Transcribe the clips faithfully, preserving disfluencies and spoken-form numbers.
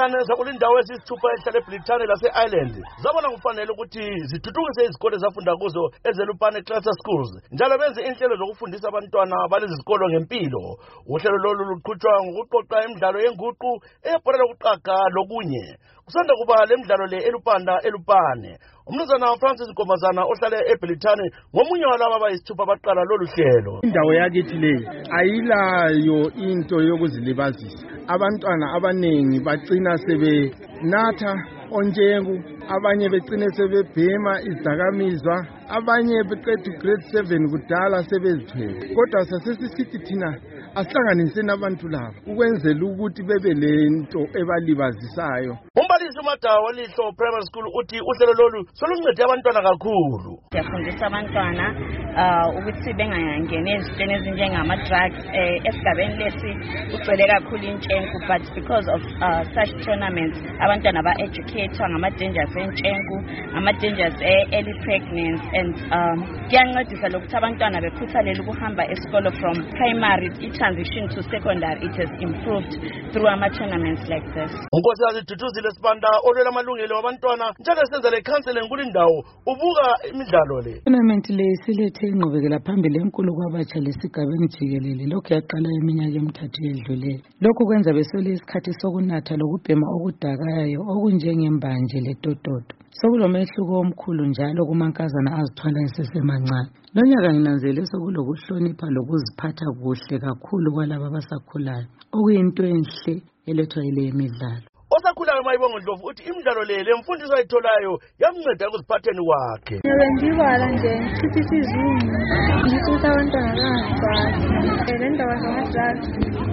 Izingane zakulindawo ezisithupha ehlala eBrithani lase-Ireland zabona kufanele ukuthi zithuthukise izikole zafunda kuzo ezeLupane Cluster Schools njalo benze inhlelo zokufundisa abantwana balezi zikolo ngempilo. Uhlelo lolu luqhutshwa ngokuqoqa imidlalo yenguqu eyebhola lokuqaga lokunye. Kusanda kuba lemidlalo le eLupanda eLupane. Umnumzana Francis Nkombazana ohlala eBrithani ngomunye walabo abayisithupha abaqala lolu hlelo. Indawo yakithi le ayilayo into yokuzilibazisa. Abantwana abanengi bagcina sebenatha onjengu, abanye begcine sebebhema izidakamizwa, abanye beqeda grade seven kudala sebezithwele. Kodwa sasesisithi thina asihlanganise nabantu labo ukwenzela ukuthi bebe lento ebalibazisayo. Umbalisi uMadawa Lihlo Primary School uthi uhlelo lolu soluncede abantwana kakhulu. Siyafundisa abantwana ukuthi bengangeni ezintweni ezinjengama drugs esigabeni lesi ugcwele kakhulu intshenku, but because of uh, such tournaments abantwana ba educate ngama dangers entshenku, ama dangers early pregnancy, and um kuyancedisa lokuthi abantwana bekhuthalele ukuhamba esikolo from primary transition to secondary. It has improved through ama tournaments like this. Unkosikazi Duduzi Sibanda olwela amalungelo abantwana njalo senza le counseling kulindawo ubuka imidlalo le. Tournament le silethe ingqubekela phambili enkulu kwabatsha lesigabeni jikelele lokho yaqala iminyaka emithathu edluleyo. Lokho kwenza besole isikhathi sokunatha lokubhema okudakayo okunjengembanje letototo. Sokulomehluko omkhulu njalo kumankazana azithwala esesemancane. Lonyaka nginanzelele sokulokuhlonipha lokuziphatha kuhle kakhulu kwalabo abasakhulayo okuyinto enhle elethwa yile imidlalo. Osakhulayo Mayibongo Ndlovu uthi imidlalo le lemfundiso ayitholayo yamnceda ukuziphatheni kwakhe. Ngibala nje sithi sizungu ngisusa abantwana kancane le ndawo zamadrugs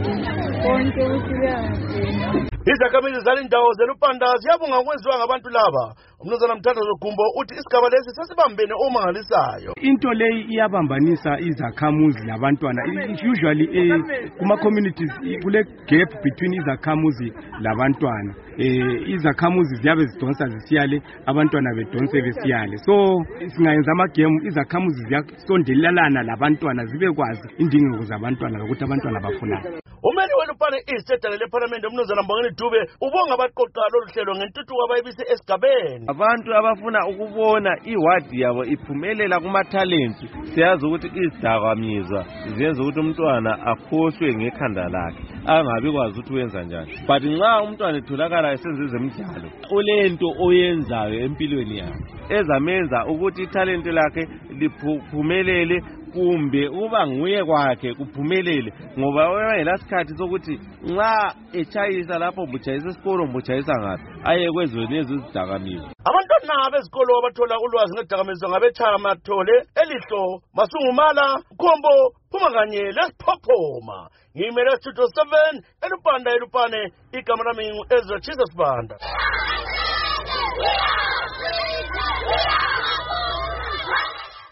konke ukuthi beyazi. Izakhamizi zalindawo zeLupanda ziyabonga ukwenziwa ngabantu laba. Umnumzana Mthandazo Gumbo uthi isigaba lesi sesibambene omangalisayo. Into leyi iyabambanisa izakhamuzi labantwana. Usually eh kuma communities kule gap between izakhamuzi labantwana. Eh izakhamuzi ziyabe zidonsa zisiyale, abantwana bedonse besiyale. So singayenza ama game izakhamuzi ziyasondelelana labantwana zibe kwazi indingeko zabantwana ukuthi abantwana bafuna. Umeli weLupane East edalele eParliament umnumzana Mbongeni Dube ubonga abaqoqa lolu hlelo ngentuthuko abayibise esigabeni. Abantu abafuna ukubona iwadi yabo iphumelela kuma talent siyazi ukuthi izidakamizwa ziyenza ukuthi umntwana akhohlwe ngekhanda lakhe angabi kwazi ukuthi wenza njani. But nxa umntwana etholakala esenza ezemidlalo olento oyenzayo empilweni yakhe ezamenza ukuthi italent lakhe liphumelele kumbe uba nguye kwakhe kuphumelele ngoba wena sikhathi sokuthi nxa echayisa lapho mbuchayisa isikolo mbuchayisa ngapi aye kwezweni ezidakamizwa. Abantwana bezikolo abathola ulwazi ngedakamizwa ngabechaya mathole elihlo masungumala Khombo phuma kanye lesiphophoma. Ngimele Studio seven eLupanda eLupane igama lami Ezra Jesus Banda.